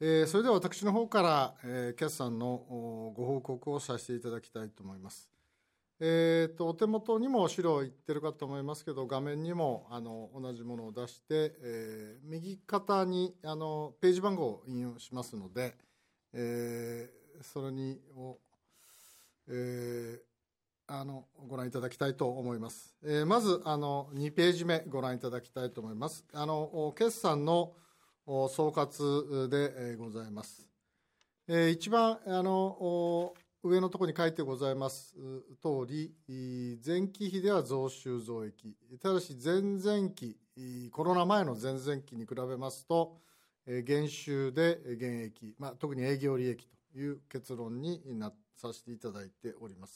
それでは私の方から、決算のご報告をさせていただきたいと思います。お手元にも資料いってるかと思いますけど、画面にも同じものを出して、右肩にページ番号を引用しますので、それにご覧いただきたいと思います。まず2ページ目ご覧いただきたいと思います。決算の総括でございます。一番上のところに書いてございます通り、前期比では増収増益、ただし前々期、コロナ前の前々期に比べますと、減収で減益、特に営業利益という結論にさせていただいております。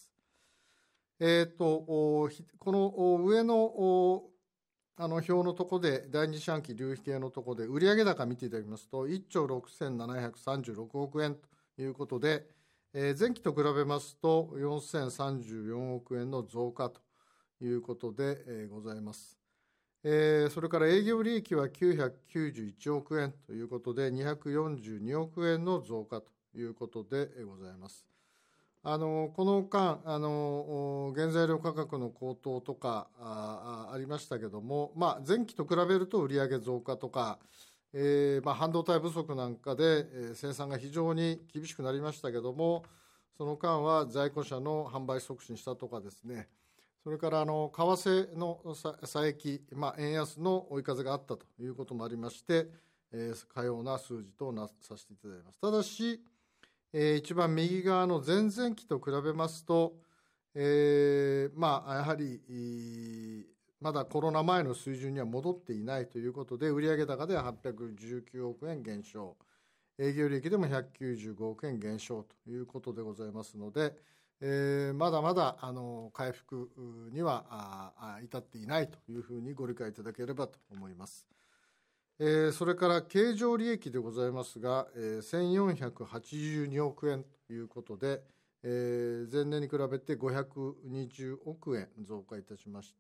この上の表のところで、第二四半期流費系のところで、売上高見ていただきますと、1兆6736億円ということで、前期と比べますと、4034億円の増加ということでございます。それから営業利益は991億円ということで、242億円の増加ということでございます。この間原材料価格の高騰とかありましたけども、前期と比べると売上増加とか、半導体不足なんかで生産が非常に厳しくなりましたけども、その間は在庫者の販売促進したとかですね、それから為替の差益、円安の追い風があったということもありまして、かような数字とさせていただきます。ただし、一番右側の前々期と比べますと、やはりまだコロナ前の水準には戻っていないということで、売上高では819億円減少、営業利益でも195億円減少ということでございますので、まだまだ回復には至っていないというふうにご理解いただければと思います。それから経常利益でございますが、1482億円ということで、前年に比べて520億円増加いたしました。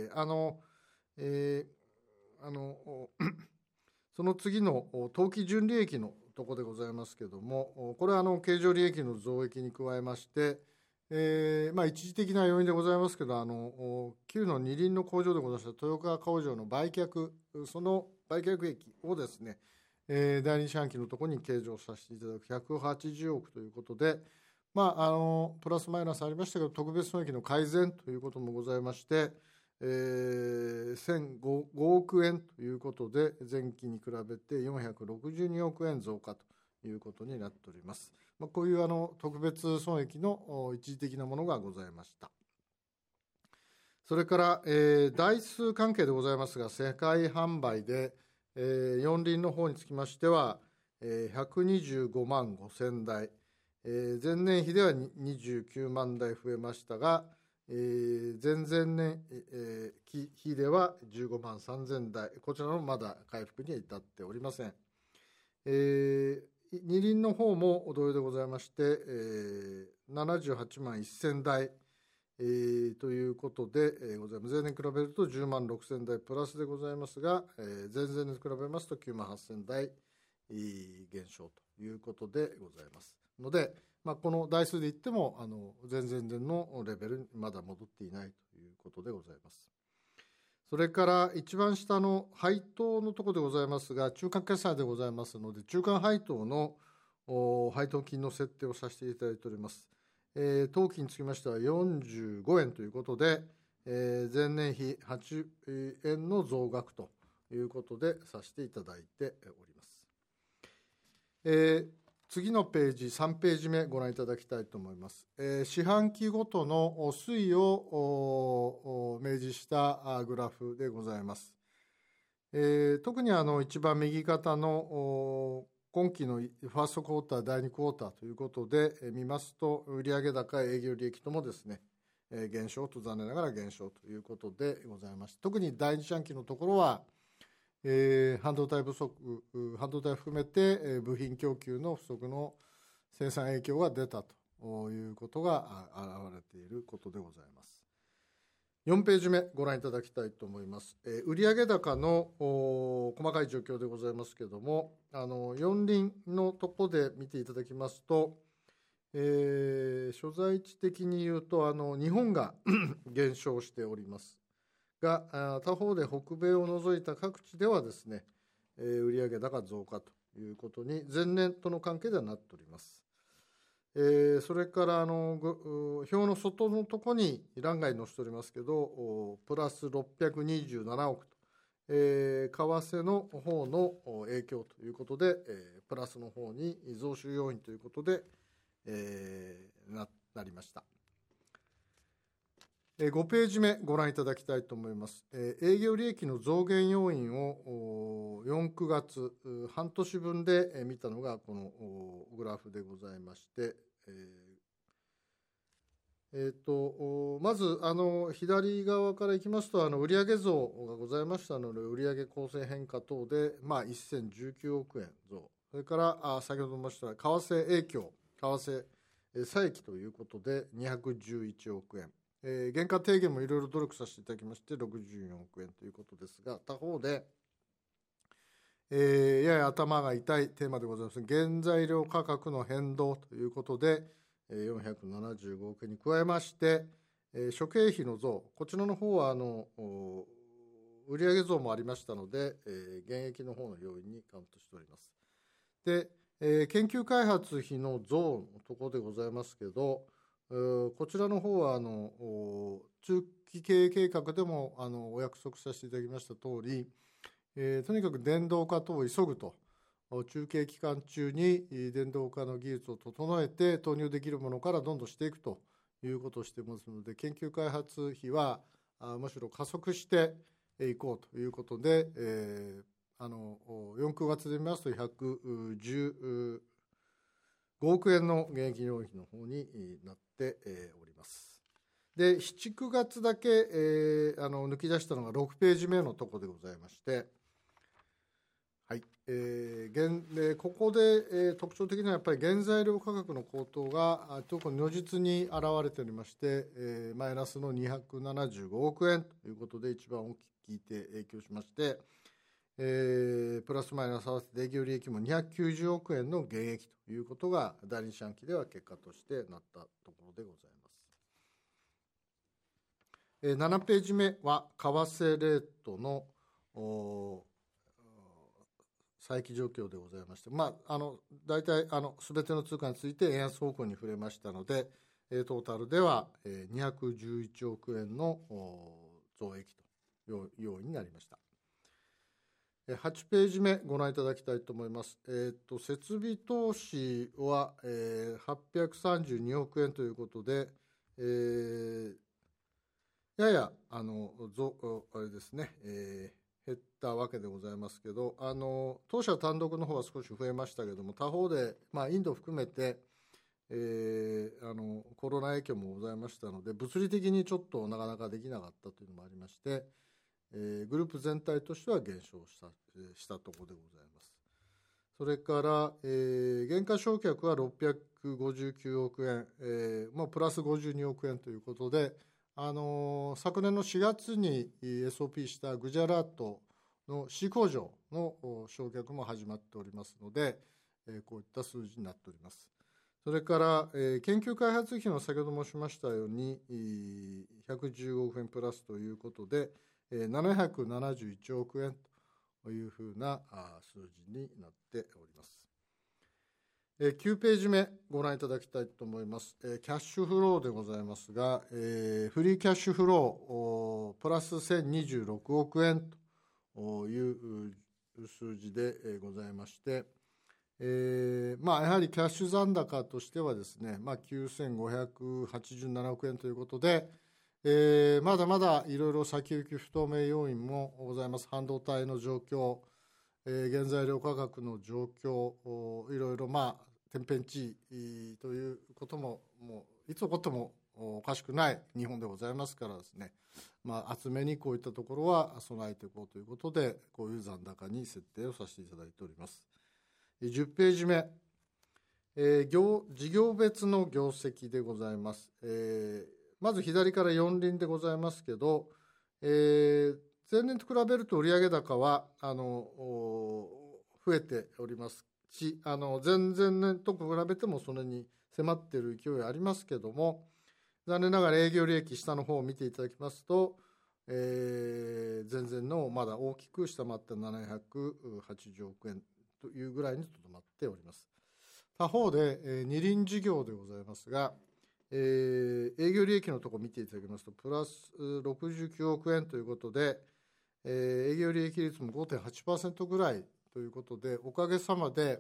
その次の当期純利益のところでございますけれども、これは経常利益の増益に加えまして、一時的な要因でございますけど、旧の二輪の工場でございました豊川工場の売却、その売却益をですね、第二四半期のところに計上させていただく180億ということで、プラスマイナスありましたけど、特別損益の改善ということもございまして、1005億円ということで、前期に比べて462億円増加ということになっております。こういう特別損益の一時的なものがございました。それから、台数関係でございますが、世界販売で、四輪の方につきましては、125万5000台、前年比では29万台増えましたが、前々年比では15万3000台、こちらもまだ回復には至っておりません。二輪の方も同様でございまして、78万1000台、ということでございます。前年比べると10万6000台プラスでございますが、前々年に比べますと9万8000台減少ということでございますので、この台数で言っても前々年のレベルにまだ戻っていないということでございます。それから一番下の配当のところでございますが、中間決算でございますので、中間配当の配当金の設定をさせていただいております。当期につきましては45円ということで、前年比8円の増額ということでさせていただいております。次のページ、3ページ目ご覧いただきたいと思います。四半期ごとの推移を明示したグラフでございます。特に一番右肩の今期のファーストクォーター、第2クォーターということで見ますと、売上高、営業利益ともですね、減少と残念ながら減少ということでございまして、特に第2四半期のところは、半導体不足、半導体含めて部品供給の不足の生産影響が出たということが現れていることでございます。 4ページ目ご覧いただきたいと思います。売上高の細かい状況でございますけれども、四輪のとこで見ていただきますと、所在地的に言うと日本が減少しておりますが、他方で北米を除いた各地ではですね、売上高増加ということに前年との関係ではなっております。それから表の外のところに欄外載せておりますけど、プラス627億と、為替の方の影響ということで、プラスの方に増収要因ということで、なりました。5ページ目ご覧いただきたいと思います。営業利益の増減要因を4、9月半年分で見たのがこのグラフでございまして、まず左側からいきますと売上増がございましたので、売上構成変化等で、1019億円増、それから先ほど申した為替影響、為替差益ということで211億円、原価低減もいろいろ努力させていただきまして64億円ということですが、他方で、やや頭が痛いテーマでございます。原材料価格の変動ということで475億円に加えまして、諸経費の増、こちらの方は売上増もありましたので、減益の方の要因にカウントしております。で、研究開発費の増のところでございますけど、こちらの方は中期経営計画でもお約束させていただきました通り、とにかく電動化等を急ぐと、中継期間中に電動化の技術を整えて投入できるものからどんどんしていくということをしていますので、研究開発費はむしろ加速していこうということで、4、9月で見ますと115億円の減益要因の方になっております。で、7、9月だけ抜き出したのが6ページ目のところでございまして、はい、ここで、特徴的なやっぱり原材料価格の高騰が特に如実に現れておりまして、マイナスの275億円ということで一番大きく影響しまして、プラスマイナス合わせて営業利益も290億円の減益ということが第2四半期では結果としてなったところでございます。7ページ目は為替レートの差益状況でございまして、大体すべての通貨について円安方向に触れましたので、トータルでは211億円の増益という要因になりました。8ページ目ご覧いただきたいと思います。設備投資は832億円ということで、ややあれですね、減ったわけでございますけど、当社単独の方は少し増えましたけれども、他方で、インド含めて、コロナ影響もございましたので、物理的にちょっとなかなかできなかったというのもありまして、グループ全体としては減少したところでございます。それから、減価償却は659億円、プラス52億円ということで、昨年の4月に SOP したグジャラートの C 工場の償却も始まっておりますので、こういった数字になっております。それから、研究開発費の先ほど申しましたように115億円プラスということで、771億円というふうな数字になっております。9ページ目ご覧いただきたいと思います。キャッシュフローでございますが、フリーキャッシュフロープラス1026億円という数字でございまして、やはりキャッシュ残高としてはですね、9587億円ということで、まだまだいろいろ先行き不透明要因もございます。半導体の状況、原材料価格の状況、いろいろ天変地異ということももういつ起こってもおかしくない日本でございますからですね、厚めにこういったところは備えていこうということで、こういう残高に設定をさせていただいております。10ページ目、事業別の業績でございます。 まず左から四輪でございますけど、前年と比べると売上高は増えておりますし、前々年と比べてもそれに迫っている勢いありますけども、残念ながら営業利益下の方を見ていただきますと、前々のまだ大きく下回った780億円というぐらいにとどまっております。他方で、二輪事業でございますが、営業利益のところを見ていただきますと、プラス69億円ということで、営業利益率も 5.8% ぐらいということで、おかげさまで、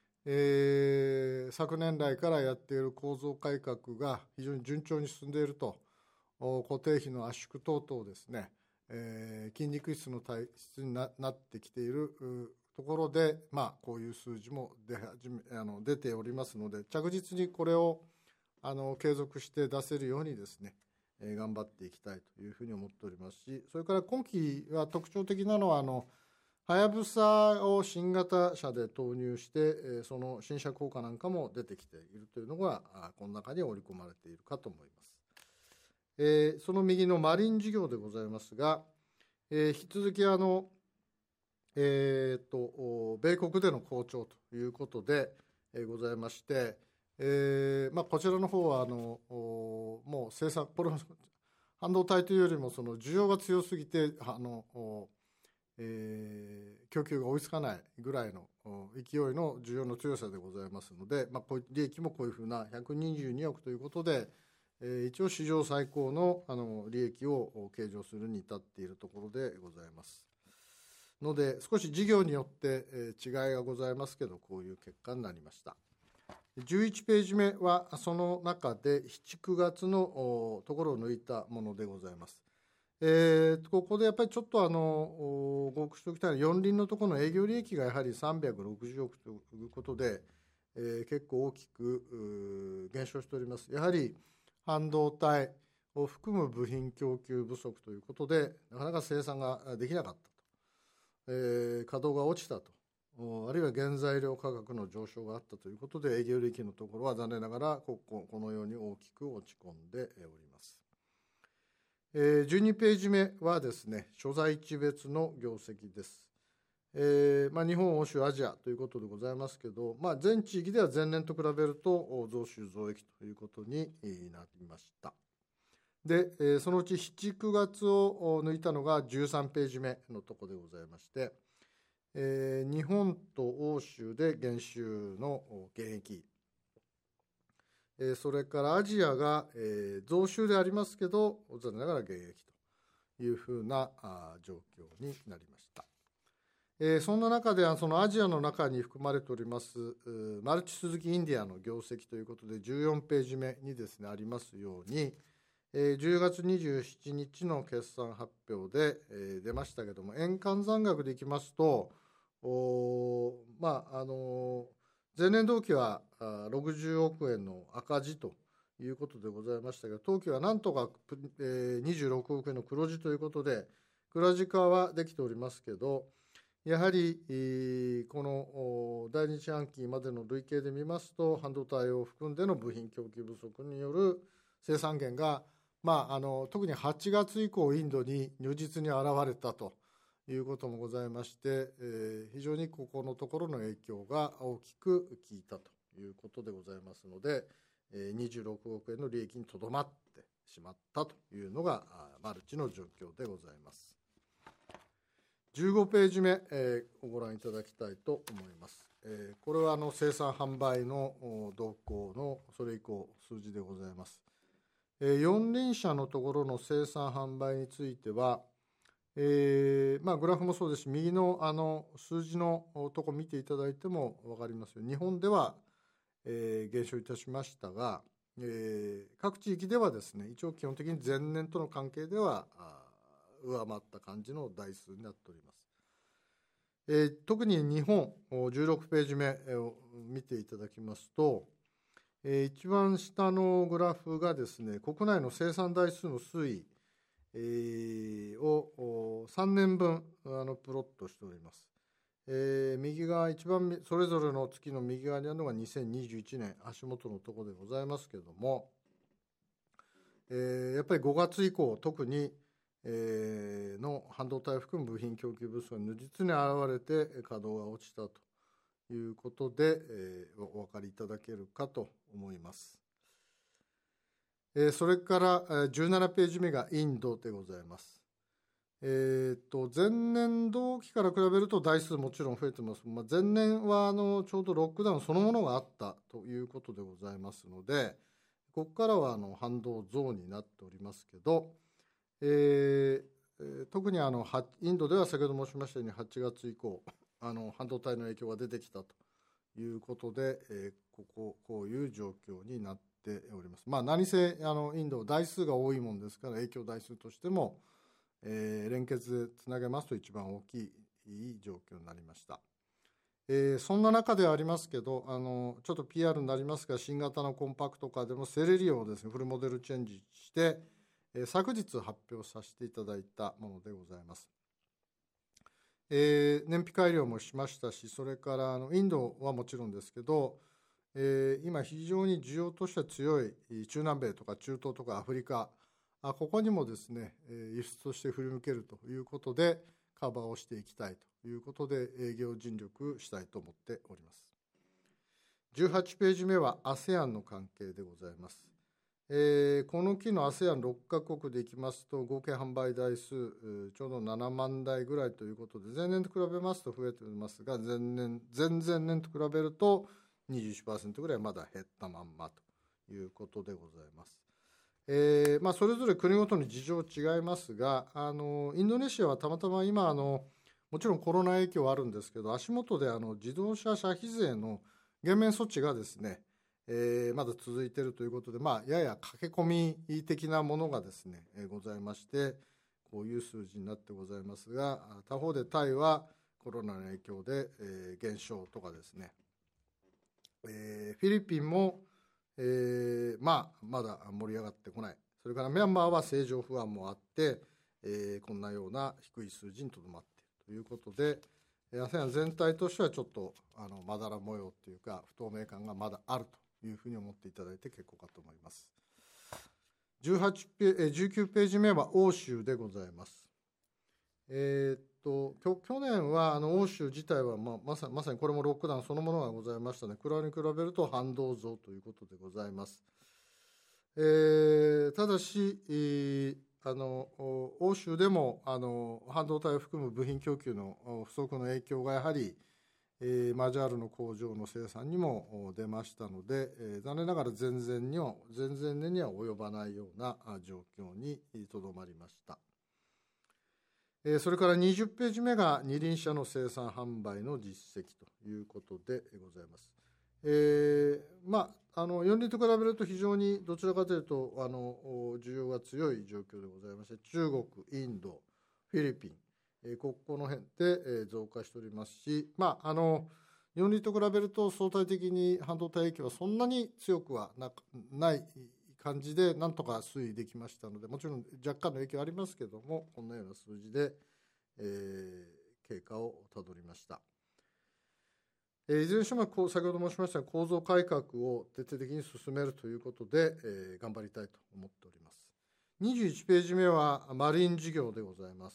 昨年来からやっている構造改革が非常に順調に進んでいると、固定費の圧縮等々ですね、筋肉質の体質に なってきているところで、こういう数字も出ておりますので、着実にこれを継続して出せるようにですね、頑張っていきたいというふうに思っておりますし、それから今期は特徴的なのははやぶさを新型車で投入して、その新車効果なんかも出てきているというのがこの中に織り込まれているかと思います。その右のマリン事業でございますが、引き続き米国での好調ということで、ございまして、こちらの方はもう生産、これ半導体というよりもその需要が強すぎて供給が追いつかないぐらいの勢いの需要の強さでございますので、利益もこういうふうな122億ということで、一応史上最高の利益を計上するに至っているところでございますので、少し事業によって違いがございますけど、こういう結果になりました。11ページ目はその中で7、9月のところを抜いたものでございます。ここでやっぱりちょっとご報告しておきたいのは、四輪のところの営業利益がやはり360億ということで、結構大きく減少しております。やはり半導体を含む部品供給不足ということで、なかなか生産ができなかったと、稼働が落ちたと、あるいは原材料価格の上昇があったということで、営業利益のところは残念ながらこのように大きく落ち込んでおります。12ページ目はですね、所在地別の業績です。日本、欧州、アジアということでございますけど、全地域では前年と比べると増収増益ということになりました。で、そのうち7、9月を抜いたのが13ページ目のところでございまして、日本と欧州で減収の減益、それからアジアが増収でありますけど、残念ながら減益というふうな状況になりました。そんな中でそのアジアの中に含まれておりますマルチスズキインディアの業績ということで、14ページ目にですねありますように、10月27日の決算発表で出ましたけども、円換算額でいきますと、前年同期は60億円の赤字ということでございましたが、当期はなんとか26億円の黒字ということで、黒字化はできておりますけど、やはりこの第2四半期までの累計で見ますと、半導体を含んでの部品供給不足による生産減が、特に8月以降インドに如実に現れたということもございまして、非常にここのところの影響が大きく効いたということでございますので、26億円の利益にとどまってしまったというのがマルチの状況でございます。15ページ目、ご覧いただきたいと思います。これは生産販売の動向のそれ以降数字でございます。四輪車のところの生産販売については、グラフもそうですし、右の数字のところ見ていただいても分かりますように、日本では、減少いたしましたが、各地域ではですね、一応基本的に前年との関係では上回った感じの台数になっております。特に日本16ページ目を見ていただきますと、一番下のグラフがですね、国内の生産台数の推移を3年分プロットしております。右側一番それぞれの月の右側にあるのが2021年足元のところでございますけれども、 やっぱり5月以降、特に、の半導体を含む部品供給不足が如実に現れて稼働が落ちたということで、お分かりいただけるかと思います。それから17ページ目がインドでございます。前年同期から比べると台数もちろん増えてます。前年はちょうどロックダウンそのものがあったということでございますので、ここからは反動増になっておりますけど、特にインドでは先ほど申しましたように8月以降半導体の影響が出てきたということで、こういう状況になっております。何せインド台数が多いもんですから、影響台数としても、連結でつなげますと一番大きい状況になりました。そんな中ではありますけど、ちょっと PR になりますが、新型のコンパクトカーでもセレリオをですね、フルモデルチェンジして、昨日発表させていただいたものでございます。燃費改良もしましたし、それからインドはもちろんですけど、今非常に需要としては強い中南米とか中東とかアフリカ、ここにもですね、輸出として振り向けるということでカバーをしていきたいということで営業尽力したいと思っております。18ページ目は ASEAN の関係でございます。この期の ASEAN6 カ国でいきますと、合計販売台数ちょうど7万台ぐらいということで、前年と比べますと増えておりますが、前々年と比べると 21% ぐらいまだ減ったまんまということでございます。それぞれ国ごとに事情違いますが、インドネシアはたまたま今もちろんコロナ影響はあるんですけど、足元で自動車消費税の減免措置がですね、まだ続いているということで、やや駆け込み的なものがですね、ございまして、こういう数字になってございますが、他方でタイはコロナの影響で、減少とかですね、フィリピンもまだ盛り上がってこない。それからミャンマーは政情不安もあって、こんなような低い数字にとどまっているということで、ASEAN 全体としてはちょっとまだら模様というか不透明感がまだあるというふうに思っていただいて結構かと思います。19ページ目は欧州でございます。去年は欧州自体はまさにこれもロックダウンそのものがございましたので、これに比べると反動増ということでございます。ただし、欧州でも半導体を含む部品供給の不足の影響がやはりマジャールの工場の生産にも出ましたので、残念ながら前々年には及ばないような状況にとどまりました。それから20ページ目が二輪車の生産販売の実績ということでございます。4輪と比べると非常にどちらかというと需要が強い状況でございまして、中国、インド、フィリピン、ここの辺で増加しておりますし、4輪と比べると相対的に半導体影響はそんなに強くはない感じでなんとか推移できましたので、もちろん若干の影響ありますけども、こんなような数字で、経過をたどりました。いずれにしても先ほど申しました構造改革を徹底的に進めるということで、頑張りたいと思っております。21ページ目はマリン事業でございます。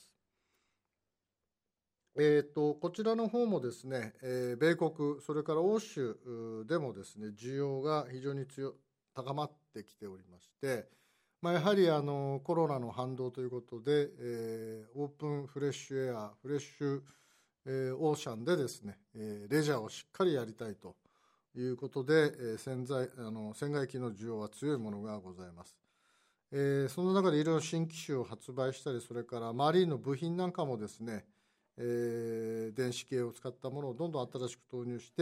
こちらの方もですね、米国それから欧州でもですね、需要が非常に高まってきておりまして、やはりコロナの反動ということで、オープンフレッシュエア、フレッシュオーシャンでですね、レジャーをしっかりやりたいということで、船外機の需要は強いものがございます。その中でいろいろ新機種を発売したり、それからマリンの部品なんかもですね、電子系を使ったものをどんどん新しく投入して、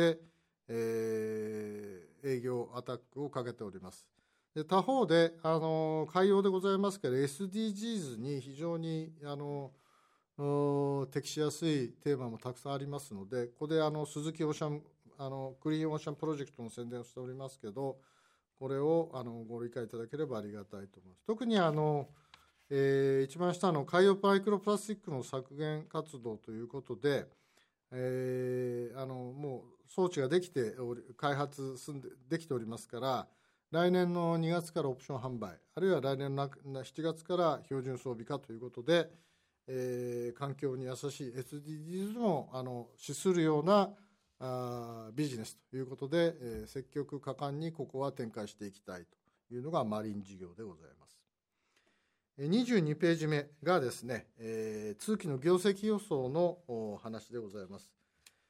営業アタックをかけております。で他方で海洋でございますけど SDGs に非常に適しやすいテーマもたくさんありますので、ここで鈴木オーシャンクリーンオーシャンプロジェクトの宣伝をしておりますけど、これをご理解いただければありがたいと思います。特に一番下の海洋マイクロプラスチックの削減活動ということで、もう装置ができて開発できておりますから、 来年の2月からオプション販売、あるいは来年の7月から標準装備化ということで、環境に優しい SDGs も資するようなビジネスということで、積極果敢にここは展開していきたいというのがマリン事業でございます。22ページ目がですね、通期の業績予想の話でございます。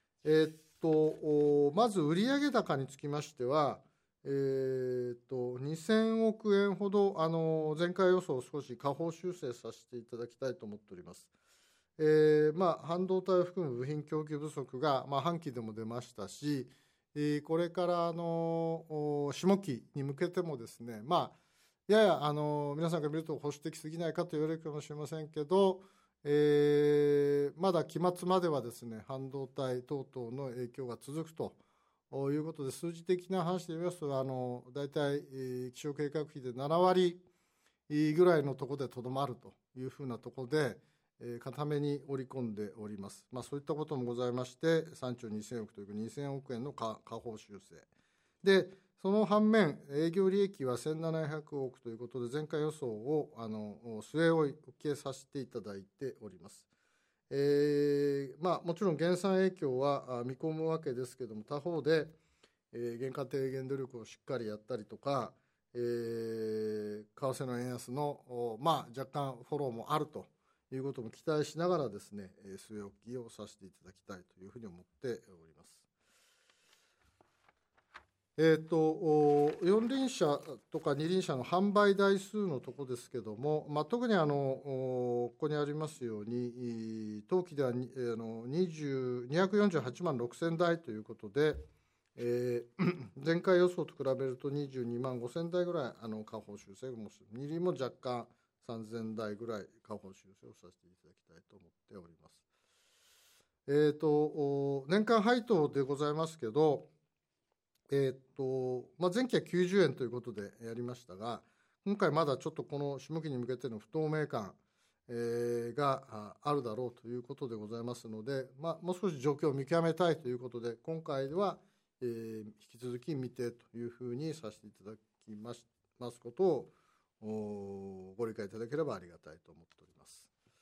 まず売上高につきましては、2000億円ほど前回予想を少し下方修正させていただきたいと思っております。半導体を含む部品供給不足が、半期でも出ましたし、これから下期に向けてもですね、やや皆さんが見ると保守的すぎないかと言われるかもしれませんけど、まだ期末まではですね、半導体等々の影響が続くということで、数字的な話で言いますと、大体気象計画費で7割ぐらいのところでとどまるというふうなところで、固めに織り込んでおります。そういったこともございまして、3兆2000億という2000億円の下方修正。で、その反面、営業利益は1700億ということで、前回予想を据え置きさせていただいております。もちろん減産影響は見込むわけですけれども、他方で、原価低減努力をしっかりやったりとか、為替の円安の、若干フォローもあるということも期待しながらですね、据え置きをさせていただきたいというふうに思っております。四輪車とか二輪車の販売台数のところですけれども、特にここにありますように、当期では248万6000台ということで、前回予想と比べると22万5000台ぐらい下方修正を申し、二輪も若干3000台ぐらい下方修正をさせていただきたいと思っております。年間配当でございますけど、前期は90円ということでやりましたが、今回まだちょっとこの下期に向けての不透明感があるだろうということでございますので、もう少し状況を見極めたいということで、今回は引き続き未定というふうにさせていただきますことをご理解いただければありがたいと思っております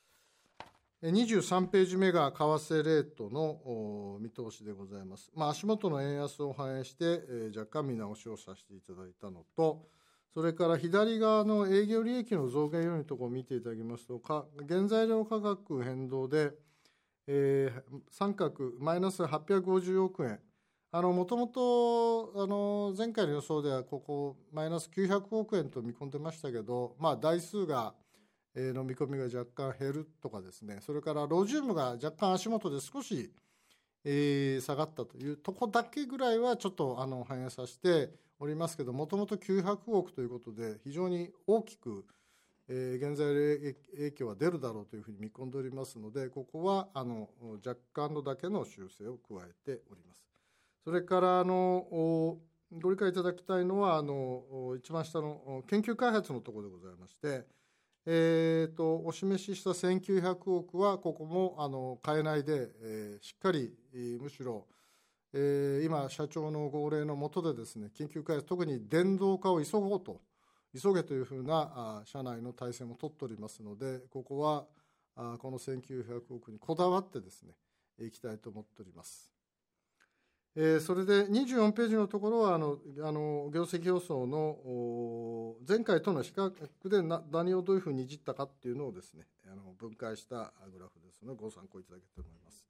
。23ページ目が為替レートの見通しでございます。足元の円安を反映して、若干見直しをさせていただいたのと、それから左側の営業利益の増減要因のところを見ていただきますと、原材料価格変動で、三角マイナス850億円。もともと前回の予想ではここマイナス900億円と見込んでましたけど、台数がの見込みが若干減るとかですね、それからロジウムが若干足元で少し下がったというとこだけぐらいはちょっと反映させておりますけど、もともと900億ということで非常に大きく原材料影響は出るだろうというふうに見込んでおりますので、ここは若干のだけの修正を加えております。それからご理解いただきたいのは一番下の研究開発のところでございまして、お示しした1900億はここも変えないで、しっかりむしろ、今社長の号令の下でですね、研究開発特に電動化を急げというふうな社内の体制も取っておりますので、ここはこの1900億にこだわってですねいきたいと思っております。それで24ページのところは業績予想の前回との比較で何をどういうふうにいじったかっていうのをですね分解したグラフですのでご参考いただければと思います。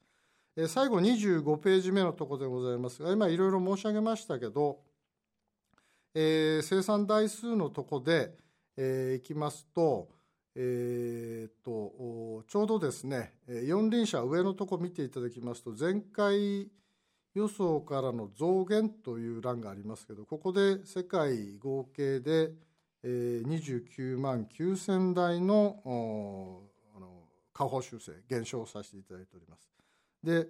最後25ページ目のところでございますが、今いろいろ申し上げましたけど、生産台数のところでいきますと、ちょうどですね四輪車上のところ見ていただきますと、前回予想からの増減という欄がありますけど、ここで世界合計で29万9000台の下方修正減少させていただいております。で、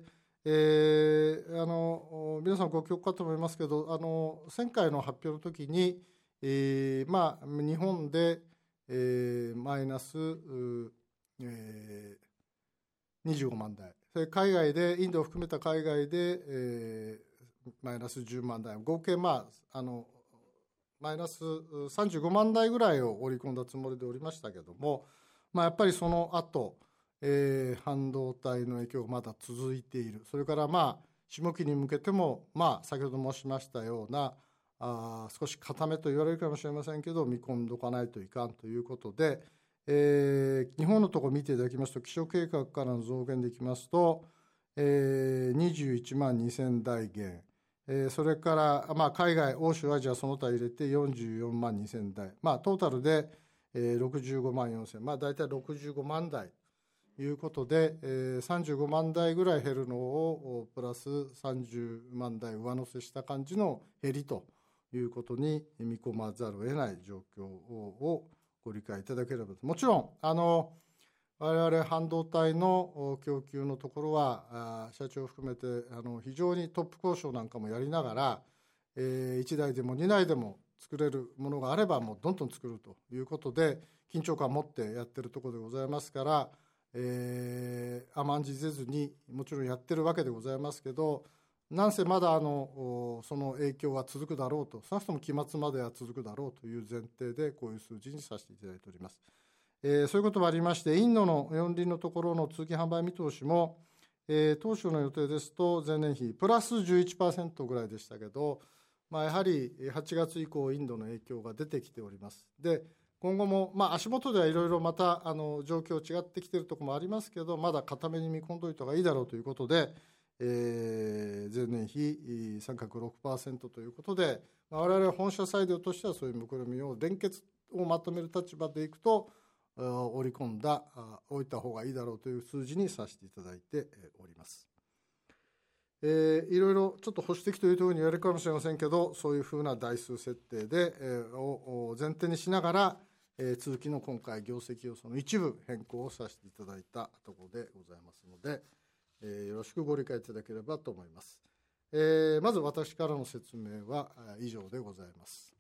皆さんご記憶かと思いますけど、前回の発表の時に、日本で、マイナス、25万台、海外でインドを含めた海外で、マイナス10万台、合計マイナス35万台ぐらいを織り込んだつもりでおりましたけども、やっぱりその後、半導体の影響がまだ続いている。それから下期に向けても、先ほど申しましたような少し固めと言われるかもしれませんけど、見込んでおかないといかんということで、日本のところ見ていただきますと、基礎計画からの増減でいきますと、21万2000台減、それから海外、欧州、アジアその他入れて44万2000台、トータルで65万4000、大体65万台ということで、35万台ぐらい減るのをプラス30万台上乗せした感じの減りということに見込まざるを得ない状況をご理解いただければと。もちろん我々半導体の供給のところは社長を含めて非常にトップ交渉なんかもやりながら、1台でも2台でも作れるものがあればもうどんどん作るということで緊張感を持ってやってるところでございますから、甘んじせずにもちろんやってるわけでございますけど、なんせまだその影響は続くだろうと、少なくとも期末までは続くだろうという前提でこういう数字にさせていただいております。そういうこともありまして、インドの四輪のところの通期販売見通しも、当初の予定ですと前年比プラス 11% ぐらいでしたけど、やはり8月以降インドの影響が出てきております。で今後も、足元ではいろいろまた状況違ってきているところもありますけど、まだ固めに見込んでおいた方がいいだろうということで、前年比三角 6% ということで、我々本社サイドとしてはそういう目論みを連結をまとめる立場でいくと織り込んだ置いた方がいいだろうという数字にさせていただいております。いろいろちょっと保守的というところに言われるかもしれませんけど、そういうふうな台数設定でを前提にしながら通期の今回業績予想の一部変更をさせていただいたところでございますので、よろしくご理解いただければと思います。まず私からの説明は以上でございます。